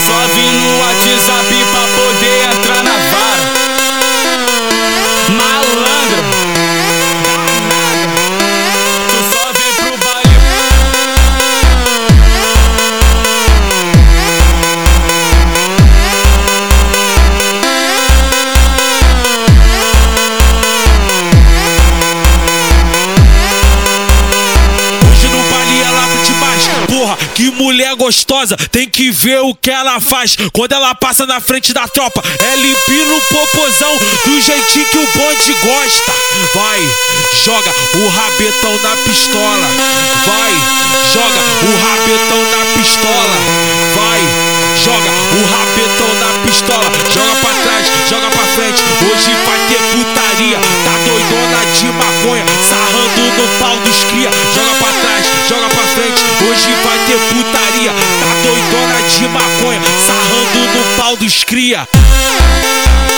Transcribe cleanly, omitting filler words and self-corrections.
Só vim no WhatsApp pra poder entrar na vara. Malandro, danado, tu só vem pro baile. Hoje no baile ela curte mais. Porra, que mulher gostosa, tem que ver o que ela faz quando ela passa na frente da tropa. É limpinho no popozão, do jeitinho que o bonde gosta. Vai, joga o rabetão na pistola. Vai, joga o rabetão na pistola. Vai, joga o rabetão na pistola. Joga pra trás, joga pra frente, hoje vai ter putaria. Tá doidona de maconha, sarrando no pau dos cria. Joga pra trás, joga pra frente, hoje vai ter putaria. Tá doidona de maconha, sarrando no pau dos cria.